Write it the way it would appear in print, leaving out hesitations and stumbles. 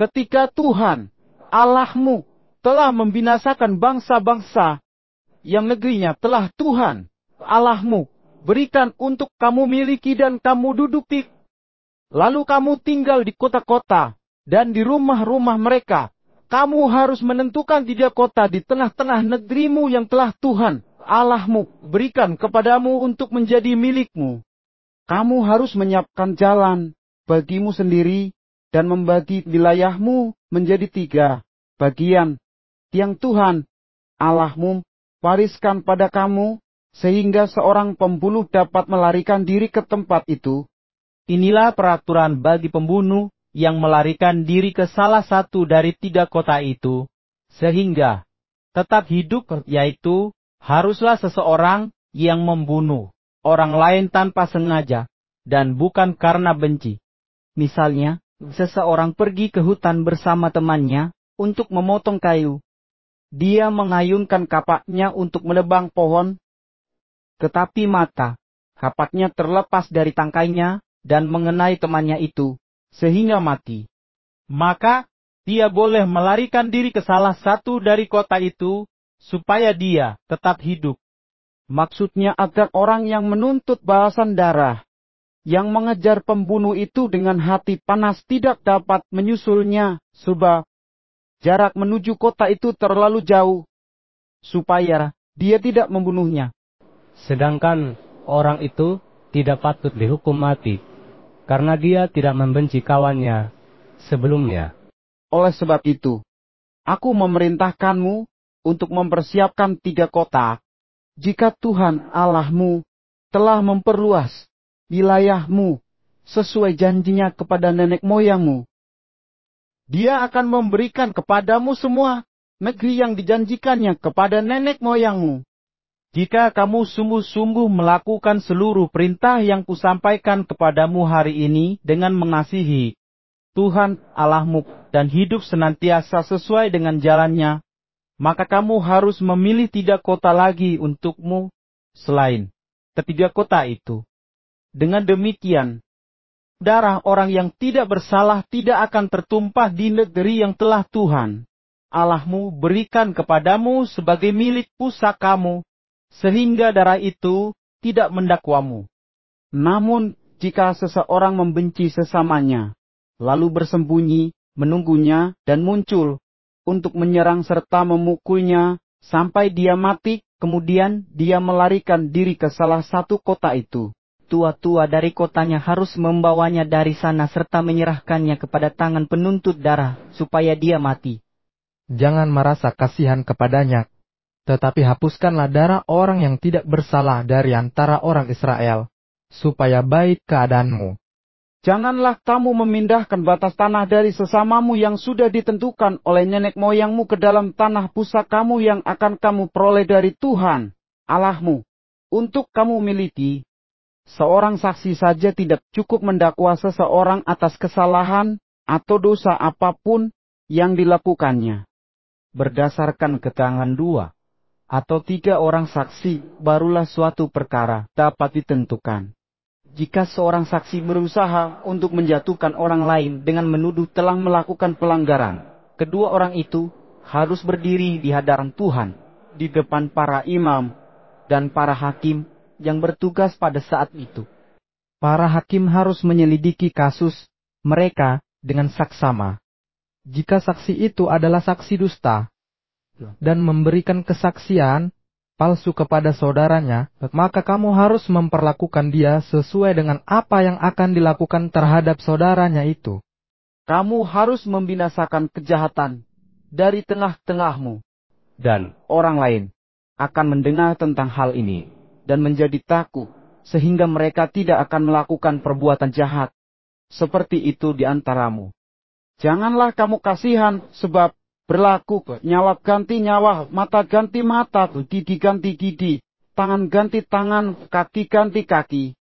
ketika Tuhan, Allahmu, telah membinasakan bangsa-bangsa yang negerinya telah Tuhan, Allahmu, berikan untuk kamu miliki dan kamu duduki. Lalu kamu tinggal di kota-kota dan di rumah-rumah mereka. Kamu harus menentukan 3 kota di tengah-tengah negerimu yang telah Tuhan, Allahmu, berikan kepadamu untuk menjadi milikmu. Kamu harus menyiapkan jalan bagimu sendiri dan membagi wilayahmu menjadi 3 bagian yang Tuhan, Allahmu, wariskan pada kamu, sehingga seorang pembunuh dapat melarikan diri ke tempat itu. Inilah peraturan bagi pembunuh yang melarikan diri ke salah satu dari 3 kota itu, sehingga tetap hidup, yaitu haruslah seseorang yang membunuh orang lain tanpa sengaja, dan bukan karena benci. Misalnya, seseorang pergi ke hutan bersama temannya untuk memotong kayu. Dia mengayunkan kapaknya untuk menebang pohon, tetapi kapaknya terlepas dari tangkainya dan mengenai temannya itu, sehingga mati. Maka, dia boleh melarikan diri ke salah satu dari kota itu, supaya dia tetap hidup. Maksudnya agar orang yang menuntut balasan darah, yang mengejar pembunuh itu dengan hati panas tidak dapat menyusulnya, sebab jarak menuju kota itu terlalu jauh, supaya dia tidak membunuhnya. Sedangkan orang itu tidak patut dihukum mati, karena dia tidak membenci kawannya sebelumnya. Oleh sebab itu, aku memerintahkanmu untuk mempersiapkan 3 kota. Jika Tuhan Allahmu telah memperluas wilayahmu sesuai janjinya kepada nenek moyangmu, Dia akan memberikan kepadamu semua negeri yang dijanjikannya kepada nenek moyangmu. Jika kamu sungguh-sungguh melakukan seluruh perintah yang kusampaikan kepadamu hari ini dengan mengasihi Tuhan Allahmu dan hidup senantiasa sesuai dengan jalannya, maka kamu harus memilih 3 kota lagi untukmu selain ketiga kota itu. Dengan demikian, darah orang yang tidak bersalah tidak akan tertumpah di negeri yang telah Tuhan Allahmu berikan kepadamu sebagai milik pusakamu, sehingga darah itu tidak mendakwamu. Namun, jika seseorang membenci sesamanya, lalu bersembunyi, menunggunya, dan muncul, untuk menyerang serta memukulnya, sampai dia mati, kemudian dia melarikan diri ke salah satu kota itu, tua-tua dari kotanya harus membawanya dari sana serta menyerahkannya kepada tangan penuntut darah, supaya dia mati. Jangan merasa kasihan kepadanya, tetapi hapuskanlah darah orang yang tidak bersalah dari antara orang Israel, supaya baik keadaanmu. Janganlah kamu memindahkan batas tanah dari sesamamu yang sudah ditentukan oleh nenek moyangmu ke dalam tanah pusakamu yang akan kamu peroleh dari Tuhan Allahmu, untuk kamu miliki. Seorang saksi saja tidak cukup mendakwa seseorang atas kesalahan atau dosa apapun yang dilakukannya. Berdasarkan keterangan 2 atau 3 orang saksi, barulah suatu perkara dapat ditentukan. Jika seorang saksi berusaha untuk menjatuhkan orang lain dengan menuduh telah melakukan pelanggaran, kedua orang itu harus berdiri di hadapan Tuhan, di depan para imam dan para hakim yang bertugas pada saat itu. Para hakim harus menyelidiki kasus mereka dengan saksama. Jika saksi itu adalah saksi dusta dan memberikan kesaksian palsu kepada saudaranya, maka kamu harus memperlakukan dia sesuai dengan apa yang akan dilakukan terhadap saudaranya itu. Kamu harus membinasakan kejahatan dari tengah-tengahmu, dan orang lain akan mendengar tentang hal ini dan menjadi takut, sehingga mereka tidak akan melakukan perbuatan jahat seperti itu di antaramu. Janganlah kamu kasihan, sebab berlaku nyawa ganti nyawa, mata ganti mata, gigi ganti gigi, tangan ganti tangan, kaki ganti kaki.